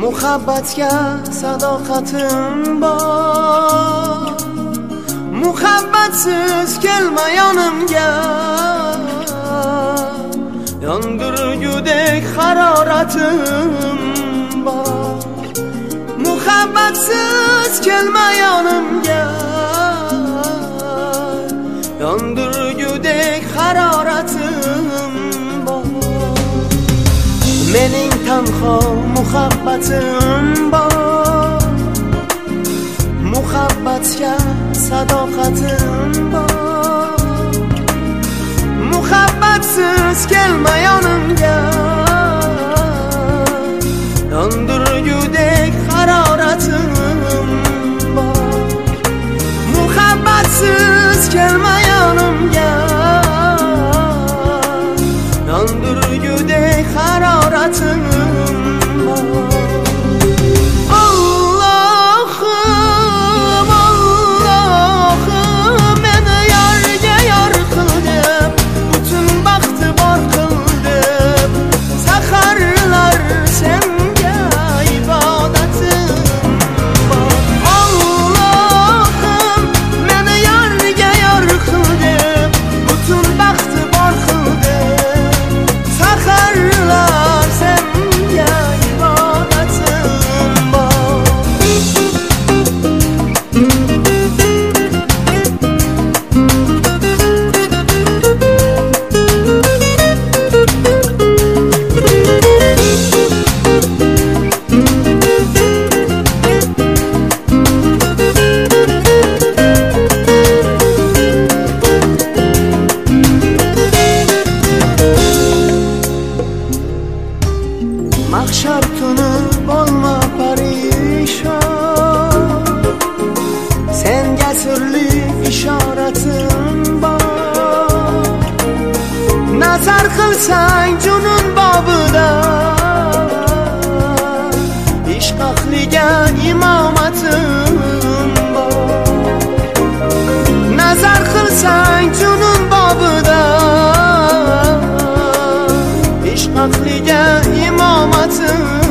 muhabbatga sadoqatim bor, muhabbatsiz kelma yonimga, yondirgudek haroratim bor. Muhabbatsiz kelma yonimga, yondirgudek haroratim bor. Mening tanho muhabbatim bor, muhabbatga sadoqatim bor. Muhabbatsiz kelma yonimga, yondirgudek haroratim bor. Muhabbatsiz kelma yonimga, yondirgudek haroratim bor. Allohim, Allohim, meni yorga yor qildib, butun baxti bor qildib. Saharlar senga ibodatim bor. Allohim, meni yorga yor qildib, butun baxti bor qildib. Saharlar senga ibodatim bor. Mahshar kuni bo'lma parishon, senga sirli ishoratim bor. Nazar qilsang junun bobida, ishq ahliga imomatim bor. Nazar qilsang junun bobida, ishq ahliga imomatim